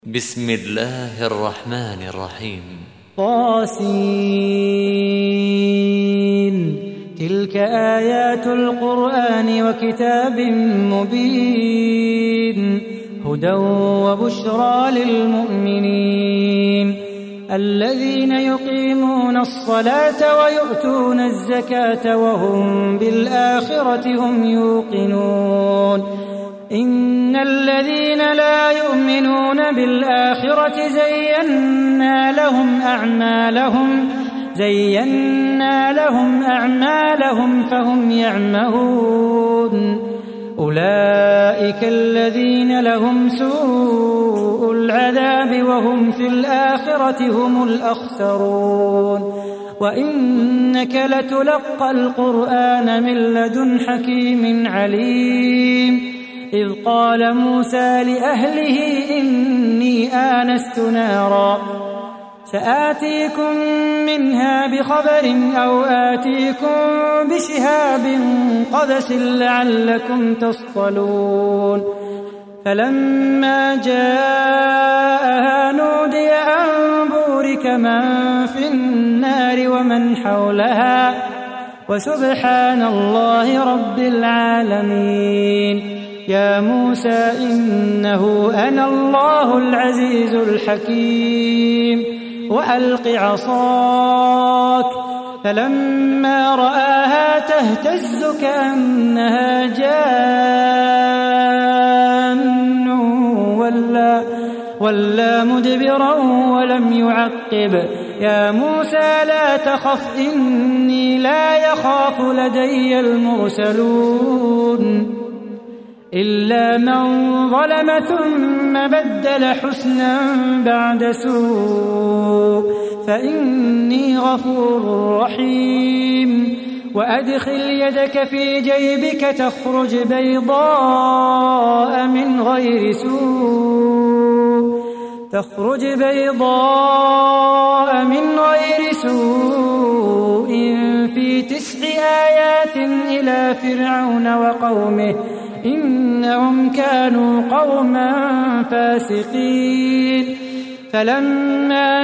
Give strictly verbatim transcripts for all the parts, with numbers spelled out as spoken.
بسم الله الرحمن الرحيم. طاسين. تلك آيات القرآن وكتاب مبين هدى وبشرى للمؤمنين الذين يقيمون الصلاة ويؤتون الزكاة وهم بالآخرة هم يوقنون إن الذين لا يؤمنون بالآخرة زينا لهم أعمالهم زينا لهم أعمالهم فهم يعمهون أولئك الذين لهم سوء العذاب وهم في الآخرة هم الأخسرون وإنك لتلقى القرآن من لدن حكيم عليم إذ قال موسى لأهله إني آنست نارا سآتيكم منها بخبر أو آتيكم بشهاب قبس لعلكم تصطلون فلما جاءها نودي أن بورك من في النار ومن حولها وسبحان الله رب العالمين يا موسى إنه أنا الله العزيز الحكيم وألق عصاك فلما رآها تهتز كأنها جان ولا, ولا مدبرا ولم يعقب يا موسى لا تخف إني لا يخاف لدي المرسلون إلا من ظلم ثم بدل حسنا بعد سوء فإني غفور رحيم وأدخل يدك في جيبك تخرج بيضاء من غير سوء تخرج بيضاء من غير سوء في تسع آيات إلى فرعون وقومه إنهم كانوا قوما فاسقين فلما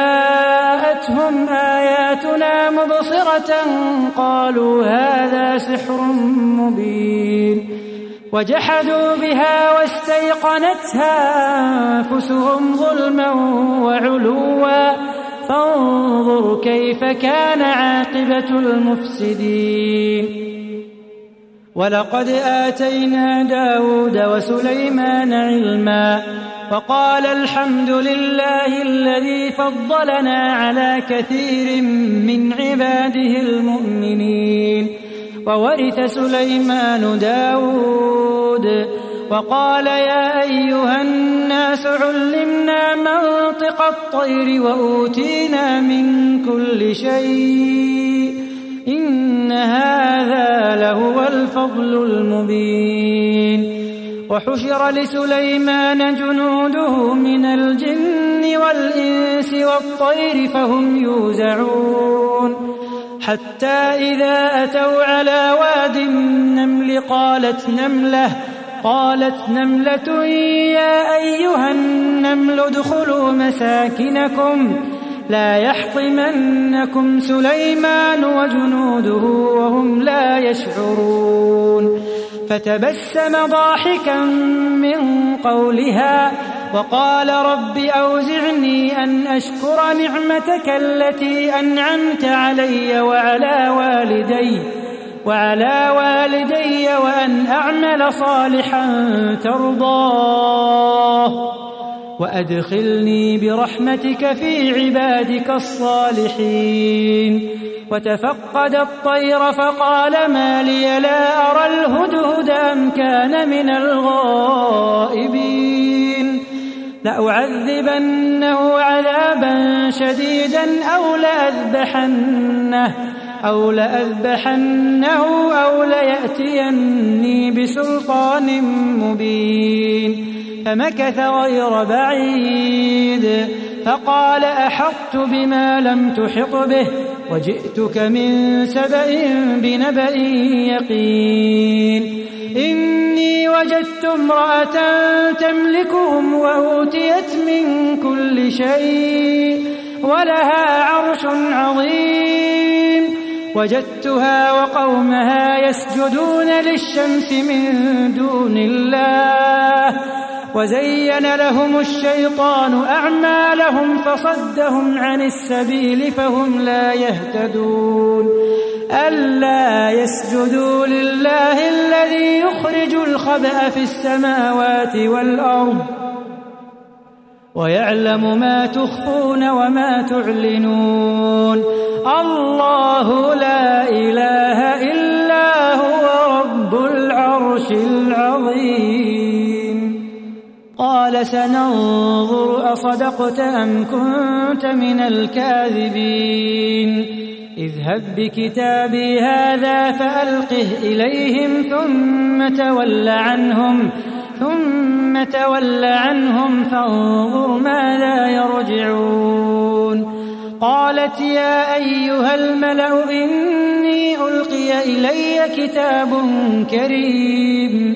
جاءتهم آياتنا مبصرة قالوا هذا سحر مبين وجحدوا بها واستيقنتها أنفسهم ظلما وعلوا فانظر كيف كان عاقبة المفسدين ولقد آتينا داود وسليمان علما وقال الحمد لله الذي فضلنا على كثير من عباده المؤمنين وورث سليمان داود وقال يا أيها الناس علمنا منطق الطير وأوتينا من كل شيء إن هذا لهو الفضل المبين وحشر لسليمان جنوده من الجن والإنس والطير فهم يوزعون حتى إذا أتوا على واد النمل قالت نملة قالت نملة يا أيها النمل ادخلوا مساكنكم لا يحطمنكم سليمان وجنوده وهم لا يشعرون فتبسم ضاحكا من قولها وقال رب أوزعني أن أشكر نعمتك التي أنعمت علي وعلى والدي وعلى والدي وأن أعمل صالحا ترضاه وأدخلني برحمتك في عبادك الصالحين وتفقد الطير فقال ما لي لا أرى الهدهد أم كان من الغائبين لأعذبنه عذابا شديدا أو لأذبحنه أو لأذبحنه أو ليأتيني بسلطان مبين فمكث غير بعيد فقال أحطت بما لم تحط به وجئتك من سبأ بنبأ يقين إني وجدت امرأة تملكهم وأوتيت من كل شيء ولها عرش عظيم وجدتها وقومها يسجدون للشمس من دون الله وزين لهم الشيطان أعمالهم فصدهم عن السبيل فهم لا يهتدون ألا يسجدوا لله الذي يخرج الخبأ في السماوات والأرض ويعلم ما تخفون وما تعلنون الله لا إله إلا هو رب العرش العظيم قال سننظر أصدقت أم كنت من الكاذبين اذهب بكتابي هذا فألقه إليهم ثم تول عنهم ثم تول عنهم فانظر ماذا يرجعون قالت يا أيها الملأ إني ألقي إلي كتاب كريم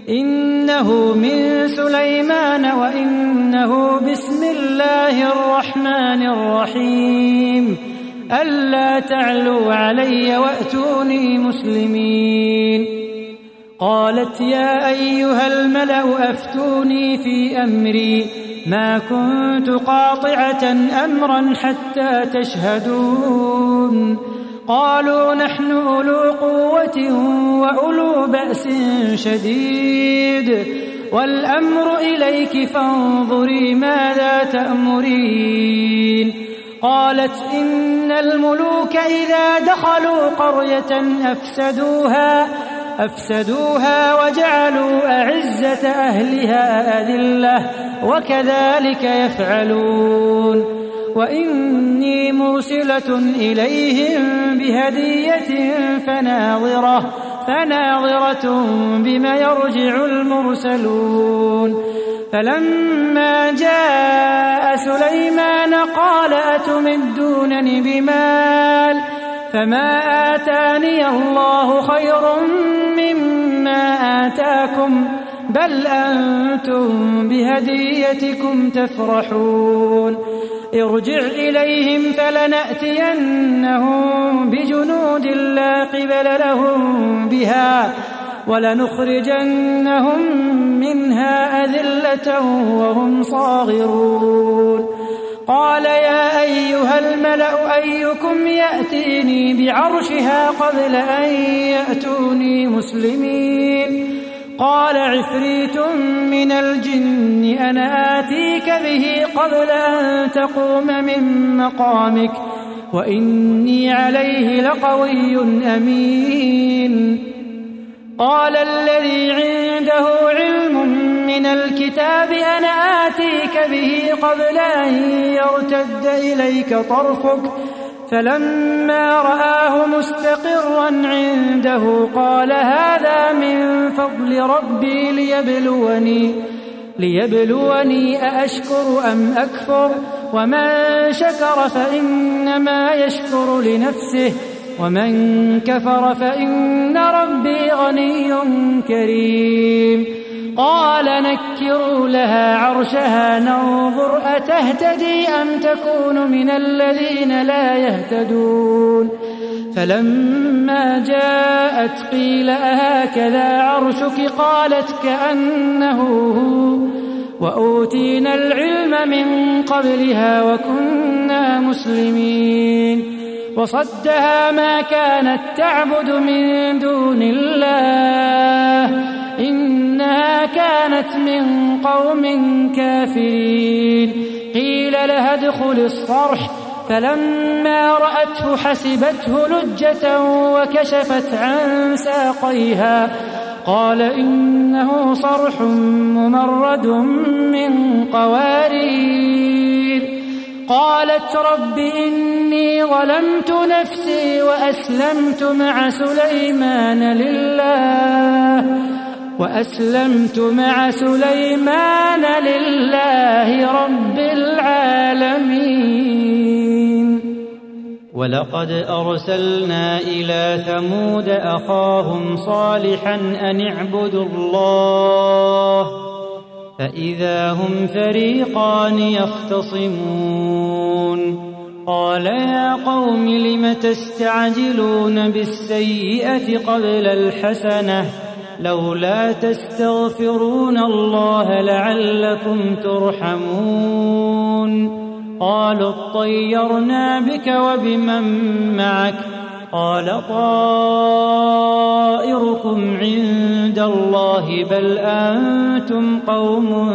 إنه من سليمان وإنه بسم الله الرحمن الرحيم ألا تعلوا علي وأتوني مسلمين قالت يا أيها الملأ أفتوني في أمري ما كنت قاطعة أمرا حتى تشهدون قالوا نحن أولو قوة وأولو بأس شديد والأمر إليك فانظري ماذا تأمرين قالت إن الملوك إذا دخلوا قرية أفسدوها أفسدوها وجعلوا أعزة أهلها أذلة وكذلك يفعلون وإني مرسلة إليهم بهدية فناظرة فناظرة بما يرجع المرسلون فلما جاء سليمان قال أتمدونني بمال فما آتاني الله خير مما آتاكم بل أنتم بهديتكم تفرحون ارجع إليهم فلنأتينهم بجنود لا قبل لهم بها ولنخرجنهم منها أذلة وهم صاغرون قال يا أيها الملأ أيكم يأتيني بعرشها قبل أن يأتوني مسلمين قال عفريت من الجن أنا آتيك به قبل أن تقوم من مقامك وإني عليه لقوي أمين قال الذي عنده علم من الكتاب أنا آتيك به قبل أن يرتد إليك طرفك فلما رآه مستقرا عنده قال هذا من فضل ربي ليبلوني ليبلوني أأشكر أم أكفر ومن شكر فإنما يشكر لنفسه ومن كفر فإن ربي غني كريم قال نكروا لها عرشها ننظر أتهتدي أم تكون من الذين لا يهتدون فلما جاءت قيل أهكذا عرشك قالت كأنه هو وأوتينا العلم من قبلها وكنا مسلمين وصدها ما كانت تعبد من دون الله إنها كانت من قوم كافرين قيل لها ادخل الصرح فلما رأته حسبته لجة وكشفت عن ساقيها قال إنه صرح ممرد من قوارير قالت رب إني ظلمت نفسي وأسلمت مع سليمان لله وأسلمت مع سليمان لله رب العالمين ولقد أرسلنا إلى ثمود أخاهم صالحا أن اعبدوا الله فإذا هم فريقان يختصمون قال يا قوم لم تستعجلون بالسيئة قبل الحسنة لولا تستغفرون الله لعلكم ترحمون قالوا اطيرنا بك وبمن معك قال طائركم عند الله بل أنتم قوم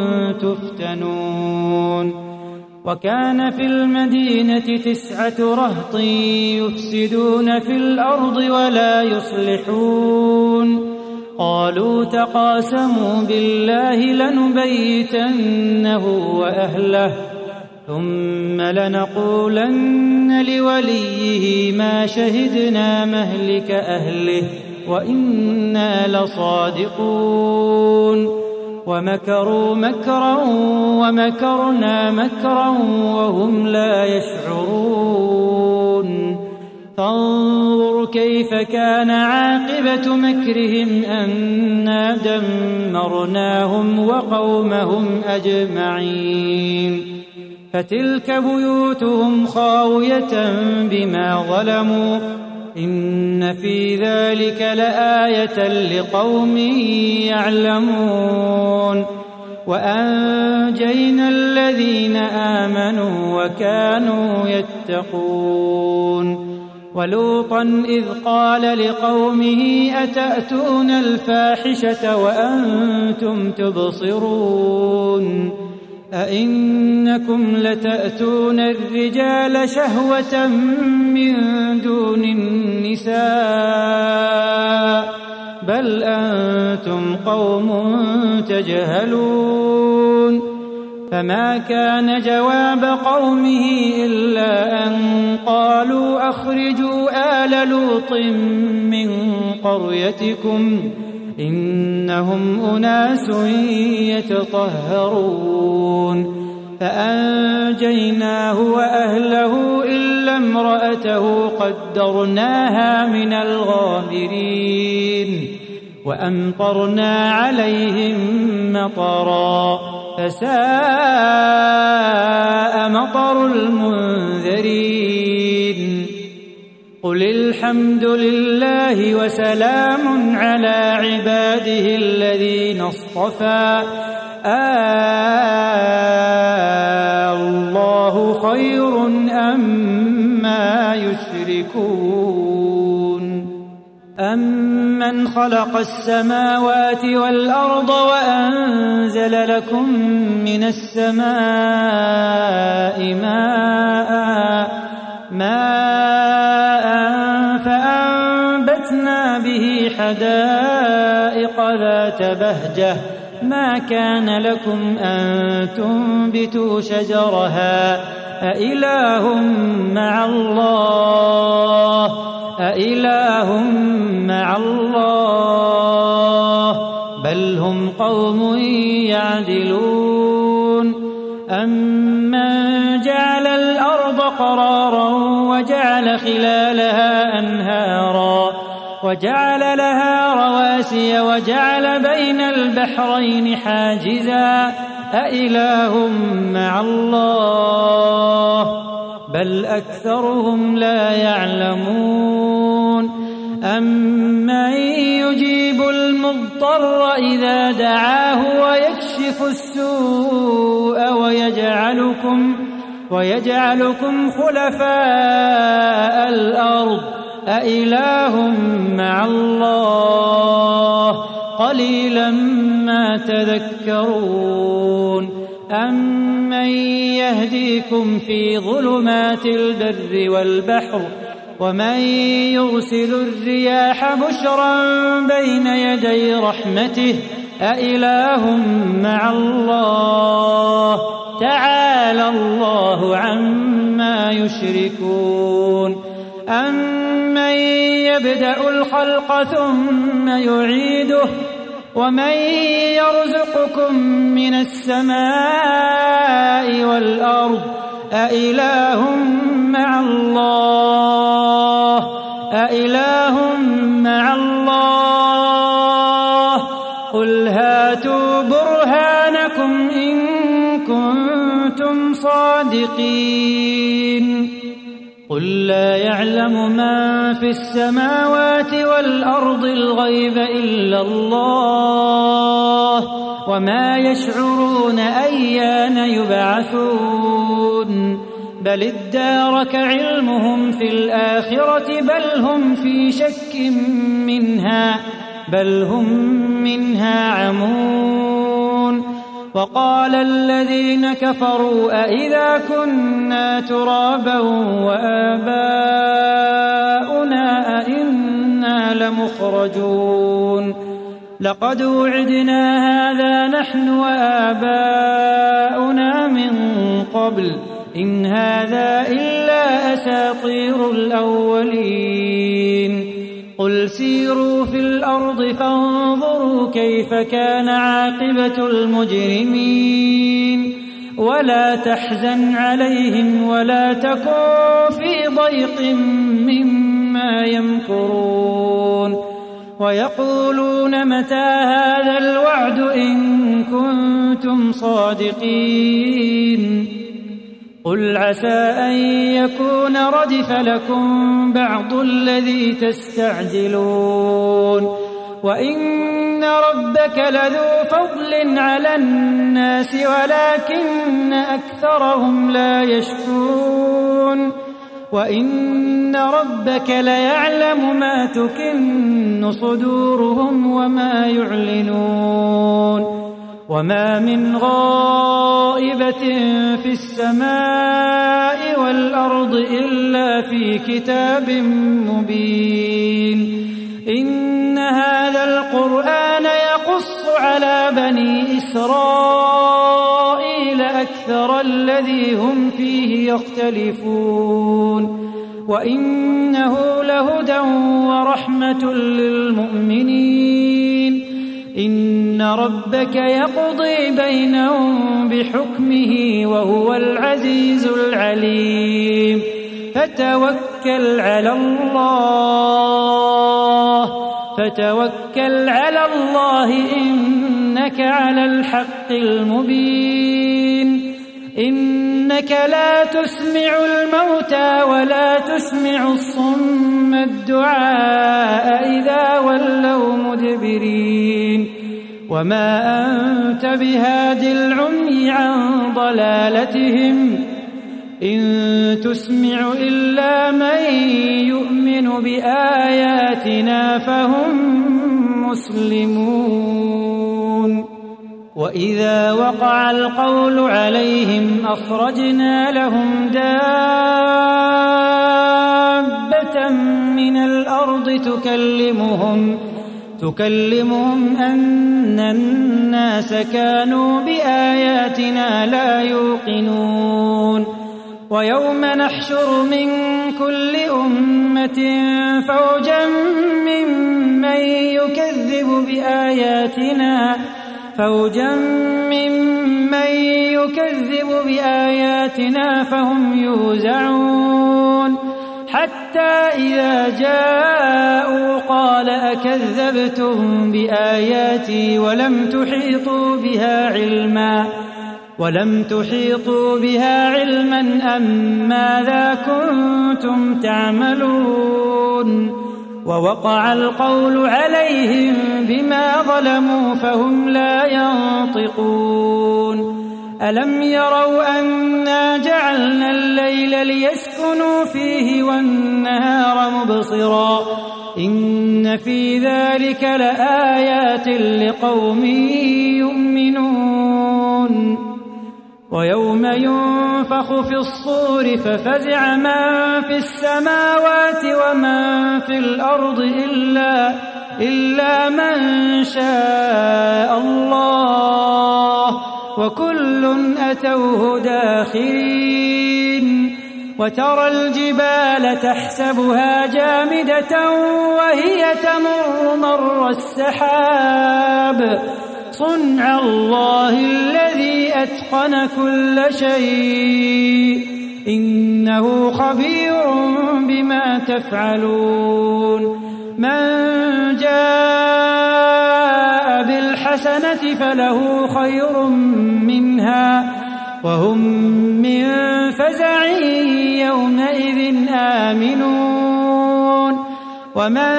تفتنون وكان في المدينة تسعة رهط يفسدون في الأرض ولا يصلحون قالوا تقاسموا بالله لنبيتنه وأهله ثم لنقولن لوليه ما شهدنا مهلك أهله وإنا لصادقون ومكروا مكرا ومكرنا مكرا وهم لا يشعرون فانظر كيف كان عاقبة مكرهم أنا دمرناهم وقومهم أجمعين فتلك بيوتهم خاوية بما ظلموا إن في ذلك لآية لقوم يعلمون وأنجينا الذين آمنوا وكانوا يتقون ولوطا إذ قال لقومه أتأتون الفاحشة وأنتم تبصرون أئنكم لتأتون الرجال شهوة من دون النساء بل أنتم قوم تجهلون فما كان جواب قومه إلا أن قالوا أخرجوا آل لوط من قريتكم إنهم أناس يتطهرون فأنجيناه وأهله إلا امرأته قدرناها من الغابرين وأمطرنا عليهم مطرا فساء مطر المنذرين قل الحمد لله وسلام على عباده الذين اصطفى الله خير أما يشركون أمن خلق السماوات والأرض وأنزل لكم من السماء ماء ماء فأنبتنا به حدائق ذات بهجة ما كان لكم أن تنبتوا شجرها أإله مع الله أإله مع الله بل هم قوم يعدلون أمن جعل الأرض قرارا وجعل خلالها أنهارا وجعل لها رواسي وجعل بين البحرين حاجزا أإله مع الله بل أكثرهم لا يعلمون أمن يجيب المضطر إذا دعاه ويكشف السوء ويجعلكم ويجعلكم خلفاء الأرض أإله مع الله قليلا ما تذكرون أمن يهديكم في ظلمات البر والبحر ومن يرسل الرياح بشرا بين يدي رحمته أإله مع الله تعالى الله عما يشركون أمن يبدأ الخلق ثم يعيده ومن يرزقكم من السماء والأرض أإله مع الله أإله مع الله قل هاتوا برهانكم إن كنتم صادقين قل لا يعلم من في السماوات والأرض الغيب إلا الله وما يشعرون أيان يبعثون بل ادارك علمهم في الآخرة بل هم في شك منها بل هم منها عمون وقال الذين كفروا أإذا كنا ترابا وآباؤنا أئنا لمخرجون لقد وعدنا هذا نحن وآباؤنا من قبل إن هذا إلا أساطير الأولين قل سيروا في الأرض فانظروا كيف كان عاقبة المجرمين ولا تحزن عليهم ولا تكن في ضيق مما يمكرون ويقولون متى هذا الوعد إن كنتم صادقين قل عسى أن يكون ردف لكم بعض الذي تستعجلون وإن ربك لذو فضل على الناس ولكن أكثرهم لا يشكرون وإن ربك ليعلم ما تكن صدورهم وما يعلنون وما من غائبة في السماء والأرض إلا في كتاب مبين إن هذا القرآن يقص على بني إسرائيل أكثر الذي هم فيه يختلفون وإنه لهدى ورحمة للمؤمنين إن ربك يقضي بينهم بحكمه وهو العزيز العليم فتوكل على الله فتوكل على الله إنك على الحق المبين إنك لا تسمع الموتى ولا تسمع الصم الدعاء إذا ولوا مدبرين وما أنت بهاد العمي عن ضلالتهم إن تسمع إلا من يؤمن بآياتنا فهم مسلمون وإذا وقع القول عليهم أخرجنا لهم دابة من الأرض تكلمهم تكلمهم أن الناس كانوا بآياتنا لا يوقنون ويوم نحشر من كل أمة فوجا ممن يكذب بآياتنا فوجا ممن يكذب بآياتنا فهم يوزعون حتى إذا جاءوا قال أكذبتم بآياتي ولم تحيطوا بها علما ولم تحيطوا بها علما أم ماذا كنتم تعملون ووقع القول عليهم بما ظلموا فهم لا ينطقون ألم يروا أنا جعلنا الليل ليسكنوا فيه والنهار مبصرا إن في ذلك لآيات لقوم يؤمنون ويوم ينفخ في الصور ففزع من في السماوات ومن في الأرض إلا, إلا من شاء الله وكل أتوه داخرين وترى الجبال تحسبها جامدة وهي تمر مر السحاب صنع الله الذي أتقن كل شيء إنه خبير بما تفعلون من جاء بالحسنة فله خير منها وهم من فزع يومئذ آمنون ومن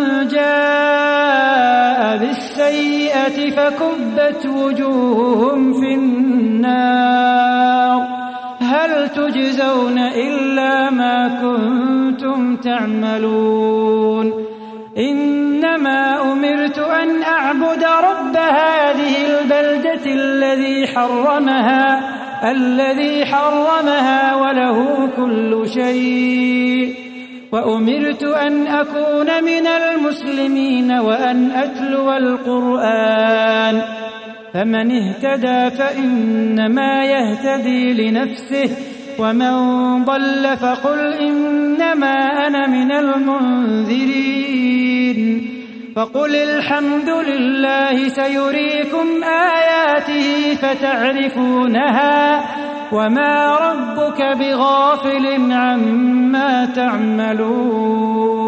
جاء بالسيئة فكبت وجوههم في النار هل تجزون إلا ما كنتم تعملون إنما أمرت أن أعبد رب هذه البلدة الذي حرمها الذي حرمها وله كل شيء وأمرت أن أكون من المسلمين وأن أتلو القرآن فمن اهتدى فإنما يهتدي لنفسه ومن ضل فقل إنما أنا من المنذرين فقل الحمد لله سيريكم آياته فتعرفونها وما ربك بغافل عما تعملون